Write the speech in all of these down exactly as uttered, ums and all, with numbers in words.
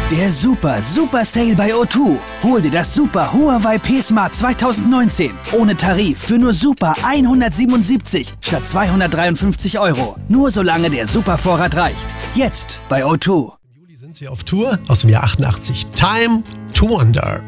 Der Super, Super Sale bei O zwei. Hol dir das Super Huawei P-Smart zwanzig neunzehn. Ohne Tarif für nur Super hundertsiebenundsiebzig statt zweihundertdreiundfünfzig Euro. Nur solange der Supervorrat reicht. Jetzt bei O zwei. Im Juli sind sie auf Tour aus dem Jahr achtundachtzig. Time to Wonder.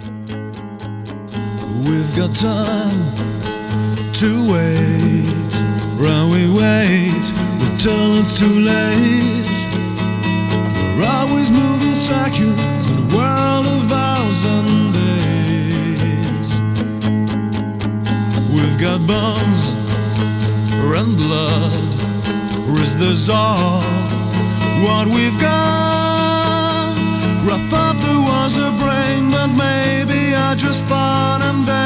We've got time to wait. While we wait, until it's too late. We're always moving seconds in a world of hours and days. We've got bones and blood. Or is this all what we've got? I thought there was a brain, but maybe I just thought I'm vain.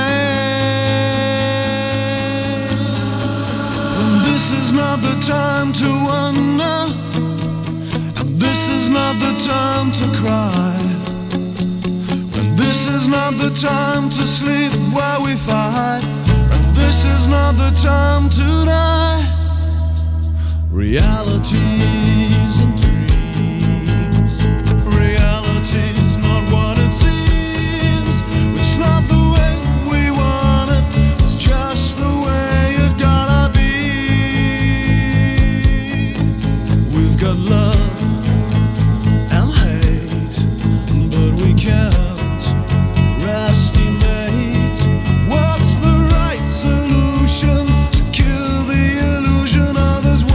And this is not the time to wonder. This is not the time to cry. And this is not the time to sleep while we fight. And this is not the time to die. Realities and dreams. Reality's not what it seems. It's not the way we want it. It's just the way it gotta be. We've got love. Can't estimate what's the right solution to kill the illusion of this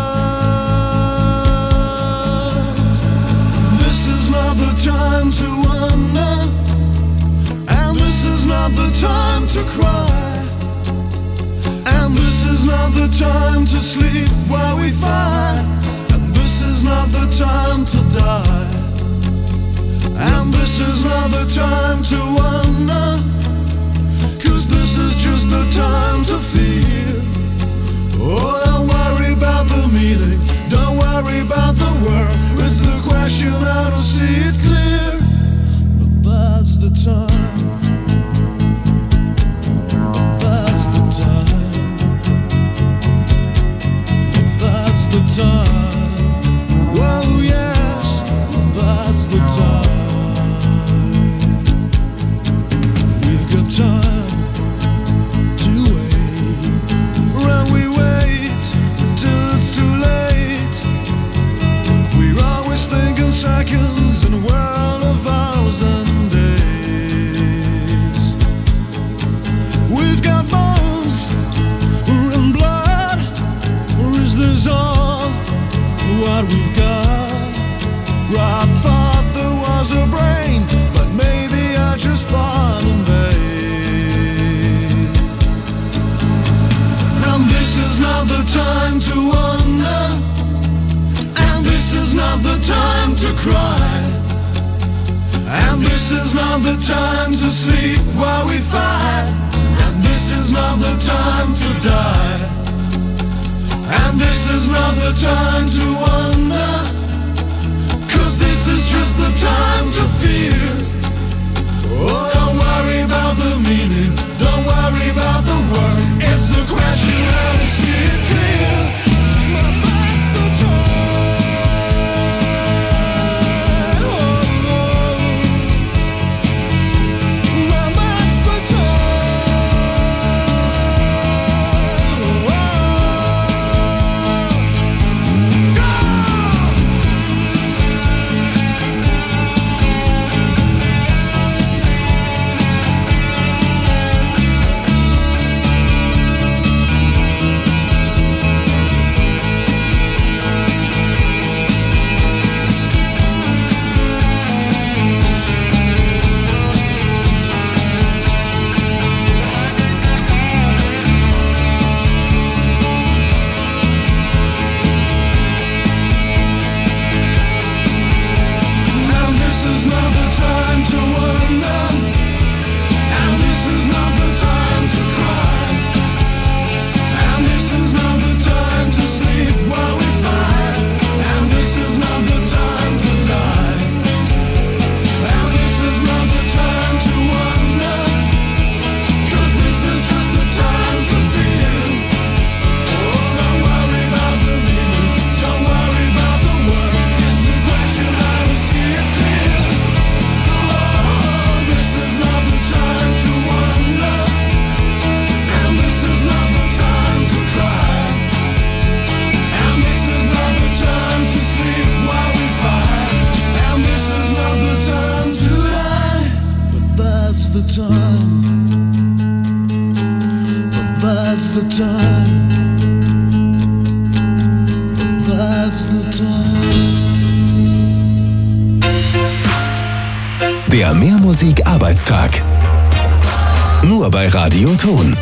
world. This is not the time to wonder, and this is not the time to cry, and this is not the time to sleep while we fight, and this is not the time to die. And this is not the time to wonder, 'cause this is just the time to fear. Oh, don't worry about the meaning, don't worry about the world. It's the question, I don't see it clear. But that's the time. But that's the time. But that's the time. Oh yes, that's the time. Time to wait, and we wait until it's too late. We're always thinking seconds in a world of hours and days. We've got bones and blood, or is this all what we've got? I thought there was a brain, but maybe I just thought in vain. This is not the time to wonder, and this is not the time to cry, and this is not the time to sleep while we fight, and this is not the time to die, and this is not the time to wonder, 'cause this is just the time to fear. Oh, don't worry about the meaning, don't worry about the word. It's the question, how to see it clear. But that's the time. Oh, oh. But that's the time. Oh, oh. the time, but that's the time, but that's the time. Der Mehrmusik-Arbeitstag. Nur bei Radio Ton.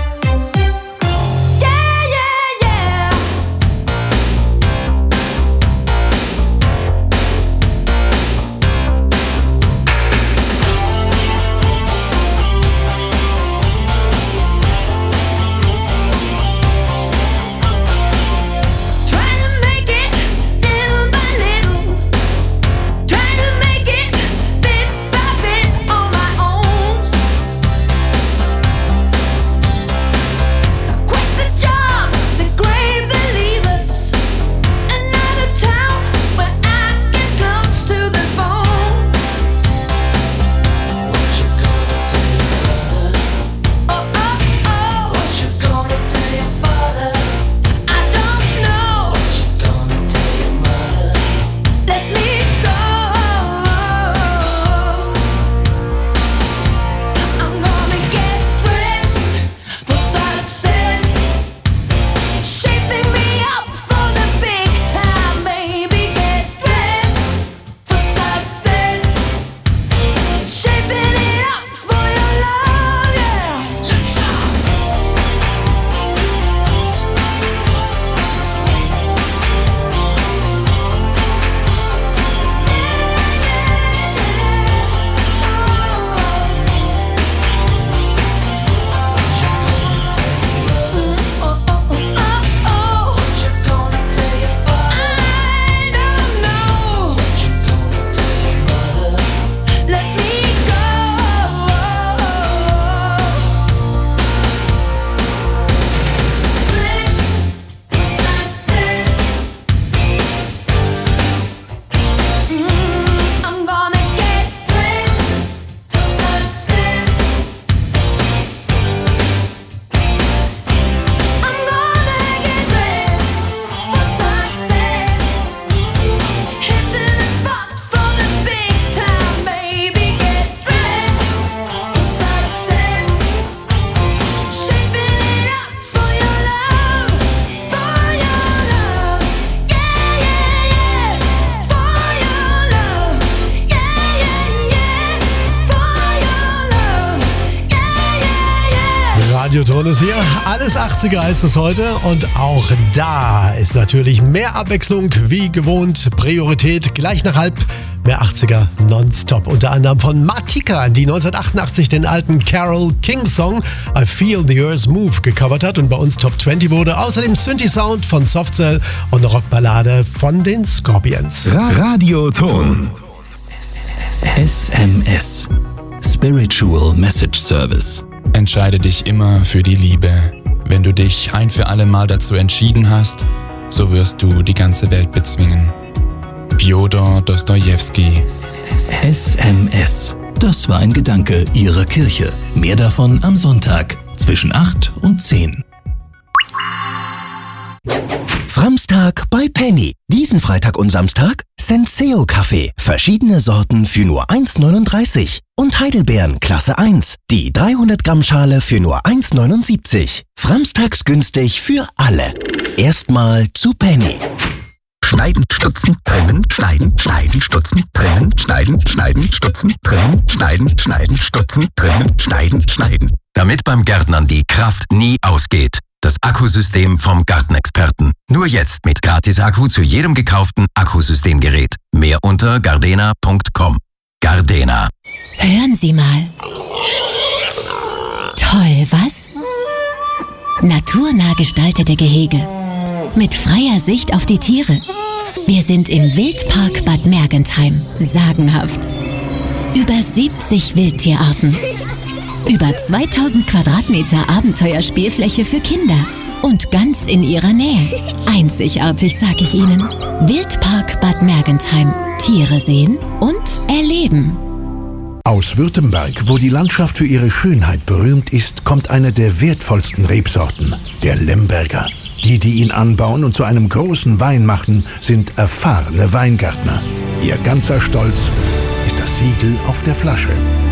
Radioton ist hier. Alles achtziger heißt es heute. Und auch da ist natürlich mehr Abwechslung wie gewohnt. Priorität gleich nach halb. Mehr achtziger nonstop. Unter anderem von Martika, die neunzehnhundertachtundachtzig den alten Carole King Song I Feel the Earth Move gecovert hat und bei uns Top zwanzig wurde. Außerdem Synthi-Sound von Softcell und eine Rockballade von den Scorpions. Radioton. S M S. Spiritual Message Service. Entscheide dich immer für die Liebe. Wenn du dich ein für alle Mal dazu entschieden hast, so wirst du die ganze Welt bezwingen. Fjodor Dostojewski. S M S. Das war ein Gedanke Ihrer Kirche. Mehr davon am Sonntag zwischen acht und zehn. Framstag bei Penny. Diesen Freitag und Samstag Senseo Kaffee. Verschiedene Sorten für nur eins neununddreißig. Und Heidelbeeren Klasse eins. Die dreihundert Gramm Schale für nur eins neunundsiebzig. Framstags günstig für alle. Erstmal zu Penny. Schneiden, stutzen, trennen, schneiden, schneiden, stutzen, trennen, schneiden, schneiden, stutzen, trennen, schneiden, schneiden, stutzen, trennen, schneiden, schneiden. Damit beim Gärtnern die Kraft nie ausgeht. Das Akkusystem vom Gartenexperten. Nur jetzt mit Gratis-Akku zu jedem gekauften Akkusystemgerät. Mehr unter gardena punkt com. Gardena. Hören Sie mal. Toll, was? Naturnah gestaltete Gehege. Mit freier Sicht auf die Tiere. Wir sind im Wildpark Bad Mergentheim. Sagenhaft. Über siebzig Wildtierarten. Über zweitausend Quadratmeter Abenteuerspielfläche für Kinder. Und ganz in ihrer Nähe. Einzigartig, sag ich Ihnen. Wildpark Bad Mergentheim. Tiere sehen und erleben. Aus Württemberg, wo die Landschaft für ihre Schönheit berühmt ist, kommt eine der wertvollsten Rebsorten, der Lemberger. Die, die ihn anbauen und zu einem großen Wein machen, sind erfahrene Weingärtner. Ihr ganzer Stolz ist das Siegel auf der Flasche.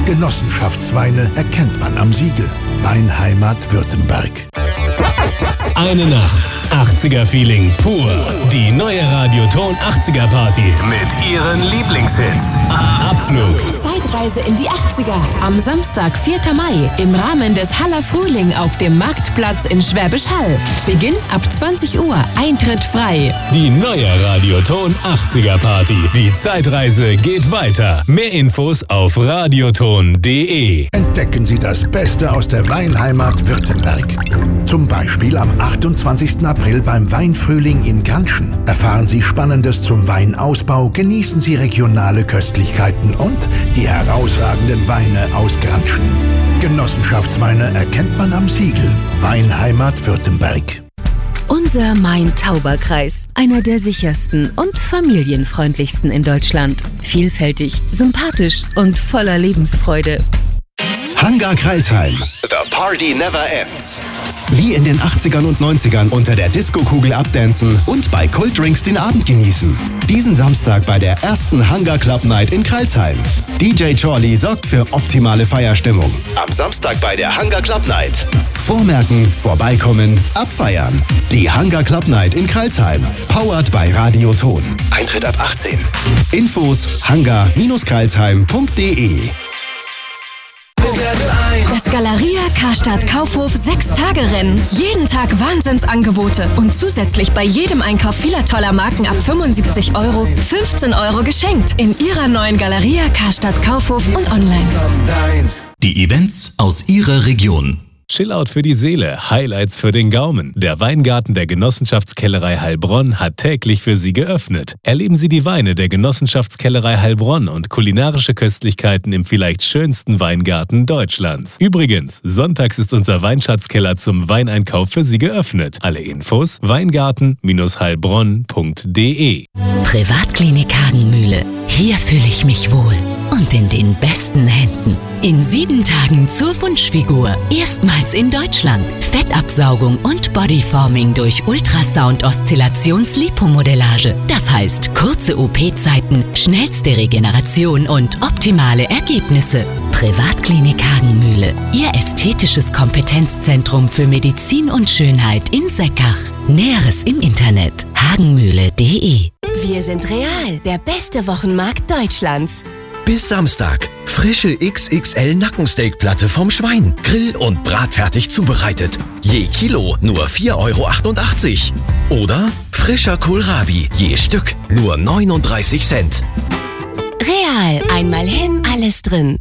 Genossenschaftsweine erkennt man am Siegel. Weinheimat Württemberg. Eine Nacht. achtziger-Feeling pur. Die neue Radioton achtziger Party. Mit ihren Lieblingshits. Abflug. Zeitreise in die achtziger. Am Samstag, vierter Mai. Im Rahmen des Haller Frühling auf dem Marktplatz in Schwäbisch Hall. Beginn ab zwanzig Uhr. Eintritt frei. Die neue Radioton achtziger Party. Die Zeitreise geht weiter. Mehr Infos auf radioton punkt de. Entdecken Sie das Beste aus der Weinheimat Württemberg. Zum Beispiel am achtundzwanzigsten April beim Weinfrühling in Gantschen. Erfahren Sie Spannendes zum Weinausbau, genießen Sie regionale Köstlichkeiten und die herausragenden Weine aus Gantschen. Genossenschaftsweine erkennt man am Siegel. Weinheimat Württemberg. Unser Main-Tauber-Kreis. Einer der sichersten und familienfreundlichsten in Deutschland. Vielfältig, sympathisch und voller Lebensfreude. Hangar Crailsheim. The Party Never Ends. Wie in den achtzigern und neunzigern unter der Disco-Kugel abdancen und bei Cold Drinks den Abend genießen. Diesen Samstag bei der ersten Hangar Club Night in Crailsheim. D J Chorley sorgt für optimale Feierstimmung. Am Samstag bei der Hangar Club Night. Vormerken, vorbeikommen, abfeiern. Die Hangar Club Night in Crailsheim. Powered bei Radioton. Eintritt ab achtzehn. Infos hangar Crailsheim punkt de. Das Galeria Karstadt Kaufhof sechs-Tage-Rennen. Jeden Tag Wahnsinnsangebote. Und zusätzlich bei jedem Einkauf vieler toller Marken ab fünfundsiebzig Euro fünfzehn Euro geschenkt. In Ihrer neuen Galeria Karstadt Kaufhof und online. Die Events aus Ihrer Region. Chillout für die Seele, Highlights für den Gaumen. Der Weingarten der Genossenschaftskellerei Heilbronn hat täglich für Sie geöffnet. Erleben Sie die Weine der Genossenschaftskellerei Heilbronn und kulinarische Köstlichkeiten im vielleicht schönsten Weingarten Deutschlands. Übrigens, sonntags ist unser Weinschatzkeller zum Weineinkauf für Sie geöffnet. Alle Infos weingarten Heilbronn punkt de. Privatklinik Hagenmühle. Hier fühle ich mich wohl. Und in den besten Händen. In sieben Tagen zur Wunschfigur. Erstmals in Deutschland. Fettabsaugung und Bodyforming durch Ultrasound-Oszillations-Lipomodellage. Das heißt, kurze O P-Zeiten, schnellste Regeneration und optimale Ergebnisse. Privatklinik Hagenmühle. Ihr ästhetisches Kompetenzzentrum für Medizin und Schönheit in Seckach. Näheres im Internet. hagenmühle punkt de. Wir sind Real, der beste Wochenmarkt Deutschlands. Bis Samstag. Frische X X L Nackensteakplatte vom Schwein. Grill- und bratfertig zubereitet. Je Kilo nur vier Euro achtundachtzig. Oder frischer Kohlrabi. Je Stück nur neununddreißig Cent. Real, einmal hin, alles drin.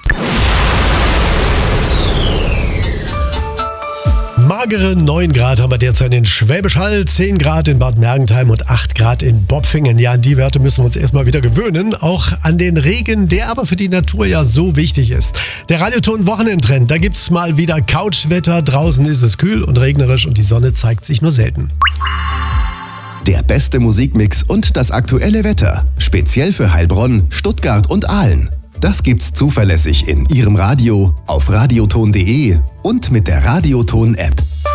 Magere neun Grad haben wir derzeit in Schwäbisch Hall, zehn Grad in Bad Mergentheim und acht Grad in Bopfingen. Ja, an die Werte müssen wir uns erstmal wieder gewöhnen. Auch an den Regen, der aber für die Natur ja so wichtig ist. Der Radioton Wochenendtrend, da gibt's mal wieder Couchwetter. Draußen ist es kühl und regnerisch und die Sonne zeigt sich nur selten. Der beste Musikmix und das aktuelle Wetter. Speziell für Heilbronn, Stuttgart und Aalen. Das gibt's zuverlässig in Ihrem Radio, auf radioton punkt de und mit der Radioton-App.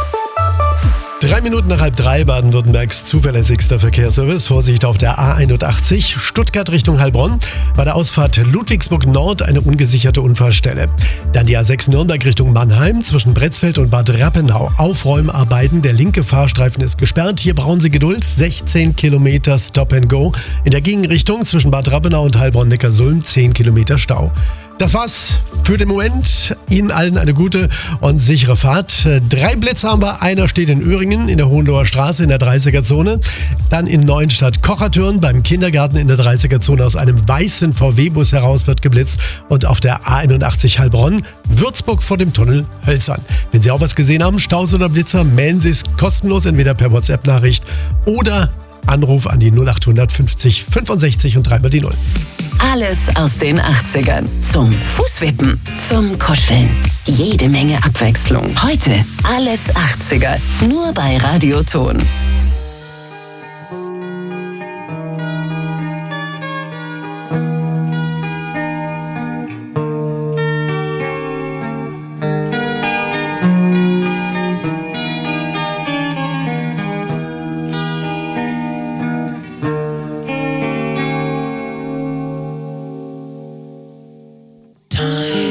Drei Minuten nach halb drei, Baden-Württembergs zuverlässigster Verkehrsservice. Vorsicht auf der A einundachtzig, Stuttgart Richtung Heilbronn. Bei der Ausfahrt Ludwigsburg Nord eine ungesicherte Unfallstelle. Dann die A sechs Nürnberg Richtung Mannheim zwischen Bretzfeld und Bad Rappenau. Aufräumarbeiten, der linke Fahrstreifen ist gesperrt. Hier brauchen Sie Geduld, sechzehn Kilometer Stop and Go. In der Gegenrichtung zwischen Bad Rappenau und Heilbronn-Neckarsulm zehn Kilometer Stau. Das war's für den Moment. Ihnen allen eine gute und sichere Fahrt. Drei Blitze haben wir. Einer steht in Öhringen in der Hohenloher Straße in der dreißiger-Zone. Dann in Neuenstadt-Kochertürn beim Kindergarten in der dreißiger-Zone aus einem weißen V W-Bus heraus wird geblitzt. Und auf der A einundachtzig Heilbronn, Würzburg vor dem Tunnel Hölzern. Wenn Sie auch was gesehen haben, Staus oder Blitzer, melden Sie es kostenlos entweder per WhatsApp-Nachricht oder Anruf an die null acht fünfzig fünfundsechzig und dreimal die null. Alles aus den achtzigern. Zum Fußwippen, zum Kuscheln. Jede Menge Abwechslung. Heute alles achtziger. Nur bei Radioton. Time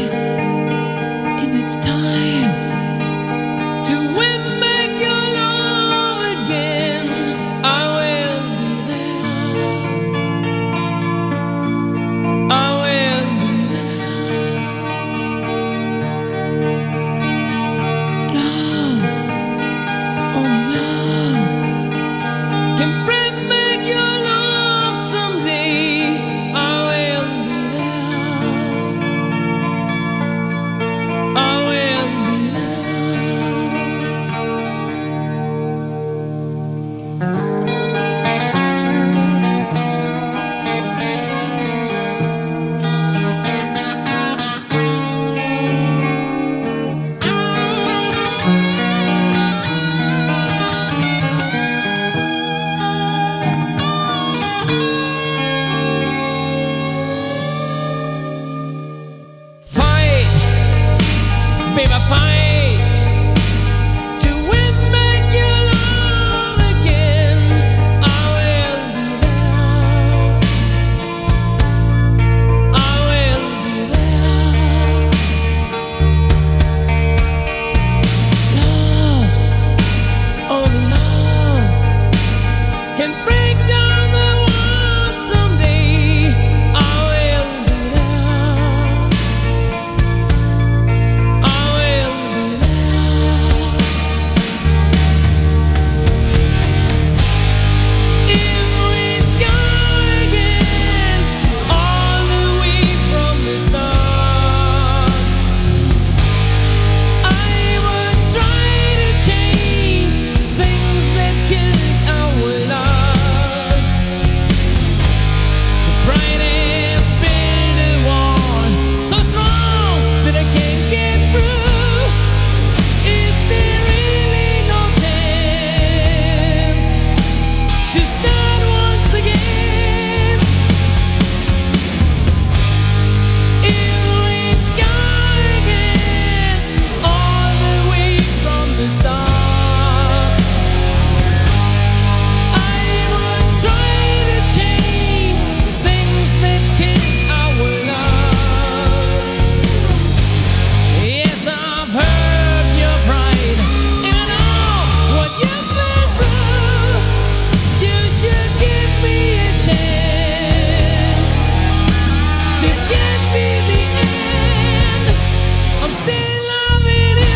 This can't be the end. I'm still loving you.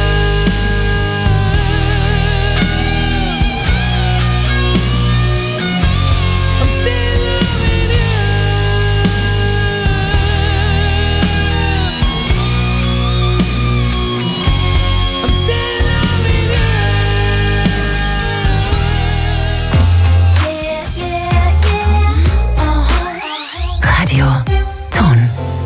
I'm still loving you. I'm still loving you. Yeah, yeah, yeah. Uh-huh. Radio Ton.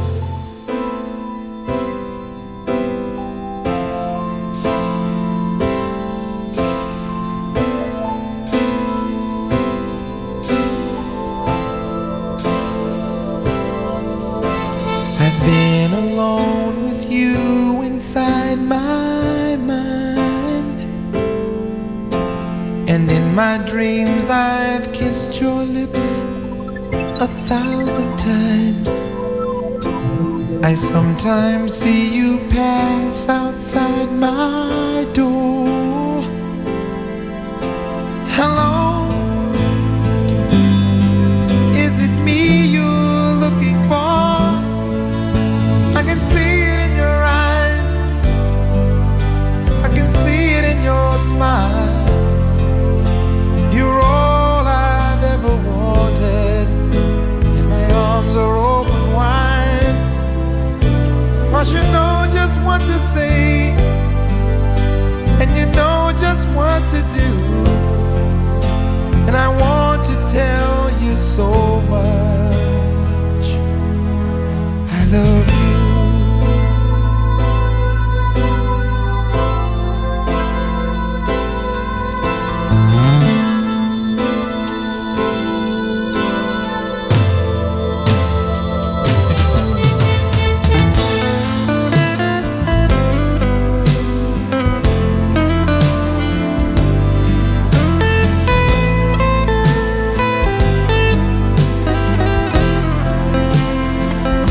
I've been alone with you inside my mind, and in my dreams I've kissed your lips a thousand times. I sometimes see you pass outside my door. Hello,